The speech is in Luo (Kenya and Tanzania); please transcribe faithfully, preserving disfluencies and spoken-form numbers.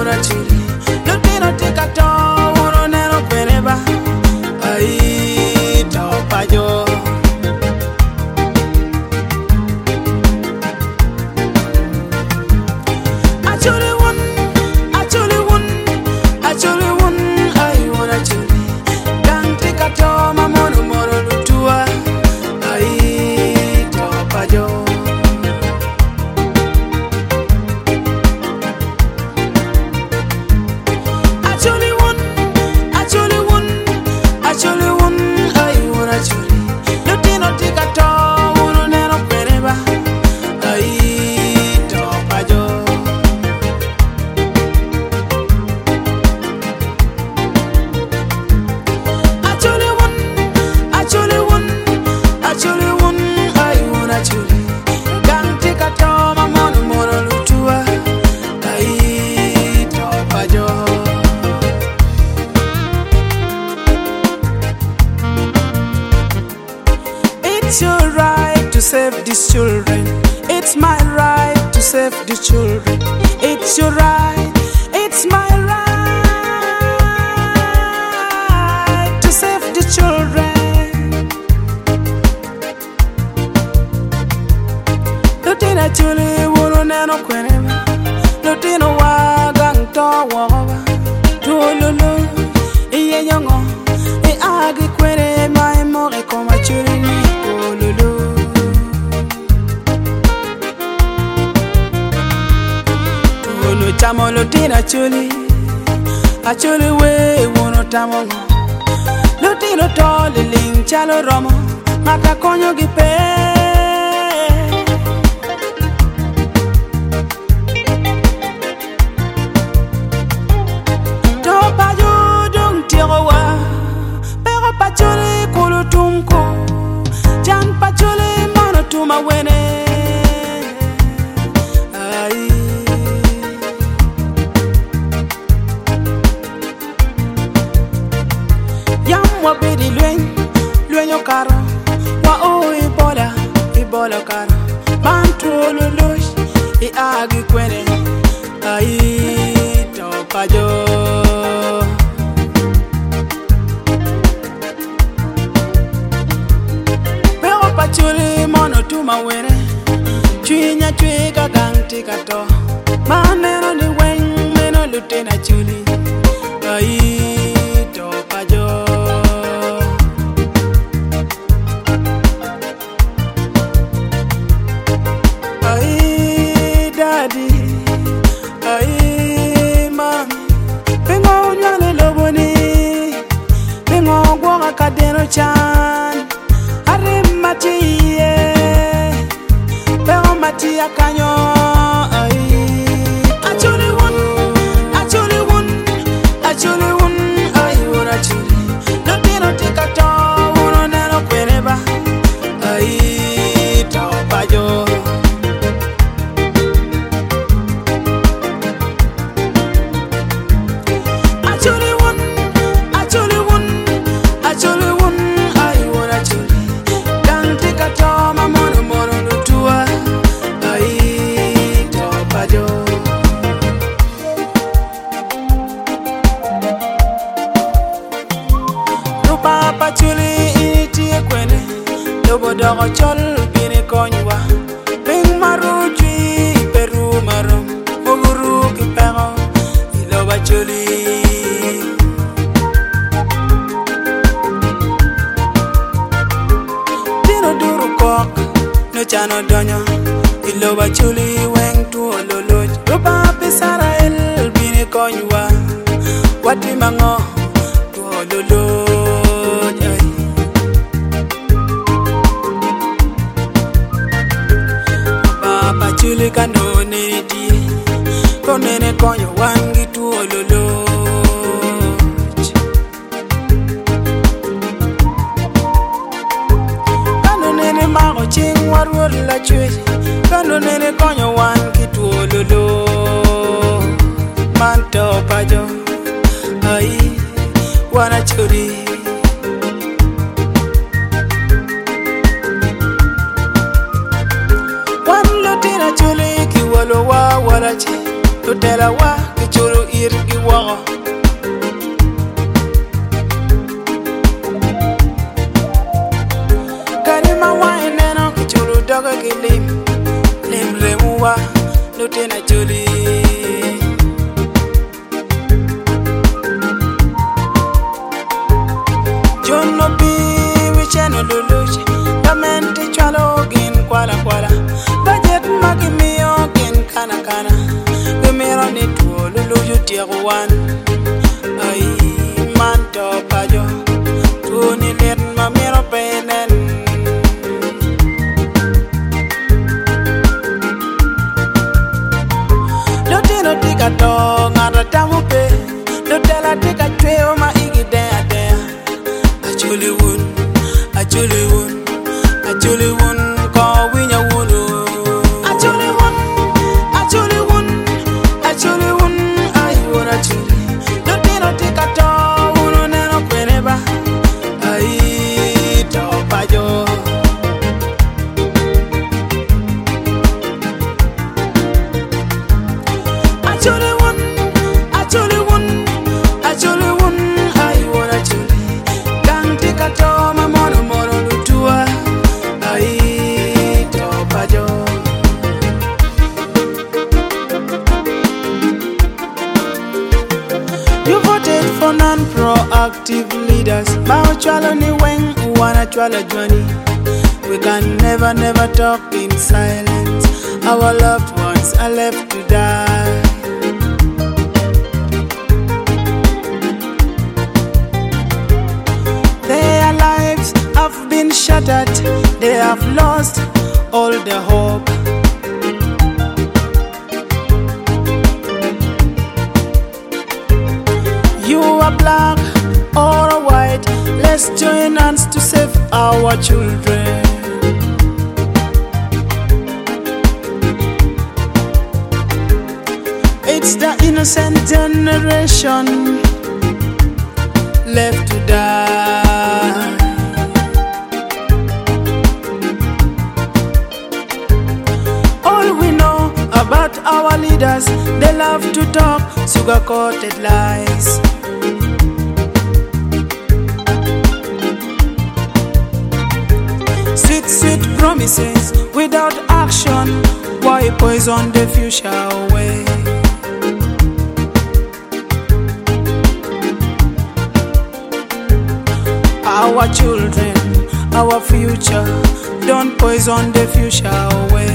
wanna chili. Lutino tika to uno neno kweneba. Ai to pajo. Actually one, actually one, actually one. I wanna chili. Dang tika to mamono moro lutua. Ai to pajo. It's your right to save these children. It's my right to save the children. It's your right. It's my right to save the children. Lutina chuli wuro neno kweneba. Lutina wagang to wawa. Tululu iye nyongo e agi kwene mai more koma chuli ni. Tamo lutina chuli, a chuli we wono tamo. Lutino toli ling chalo romo, mata konyo gipe. To pajo dung tiro wa, pero pachuli kulu tumko, jan pachuli mono tuma wene. Wa bidi luen, luen yo karo. Wa o ibola, ibola karo. Bantu lulush, I agi kwene. Ai to pajo. Pero pachuli mono tuma wene. Chwinya chwika ganti kato. Maneno ni wen, meno lutina chuli. Ai to pajo. Kadeno chan arimati ye pero mati akanyo ai actually one actually one actually one ai ora chuli lutino tika to uno neno kweneba ai to pajo actually one actually one actually one I wanna chuli dang tika to mamono mono lutua ai to pajo rupa pachuli iti kwene lobo dogo chol bini konywa ping maruji peru marum oguru ki pero iloba chuli no chano donyo iloba chuli weng tu ololoj rupa pisara el bini konywa wati mango tu ololoj papa chuli kanone di konene konyo wangi tu ololoj kanone mago ching warwar la chwe kano nene konyo wan kitu ololo manto pajo ai wana churi wan lotina chuli ki walo wa wala che tutela wa ki churu lutua, Lutena Julie. John no be which no luluche, the men teach again, quala quala. Budget magimi again, kana kana. We may run it to Lulu, dear one. I man to pajo, to need my mirror pain and Lutino take a dog and a tamupe. Lutella take a trail, my iggy there there. I truly would, I truly would, I truly would call when you would. I truly would, I truly would, I truly would, I would, I truly. Lutino take a dog, who never whenever I talk by you. You voted for non-proactive leaders. Mauchwalo ni weng wanachwala jwani. We can never, never talk in silence. Our loved ones are left to die. Their lives have been shattered. They have lost all the hope. You are black or white, let's join hands to save our children. It's the innocent generation left to die. All we know about our leaders, they love to talk sugar-coated lies. Sweet, sweet promises without action, why poison the future away? Our children, our future, don't poison the future away.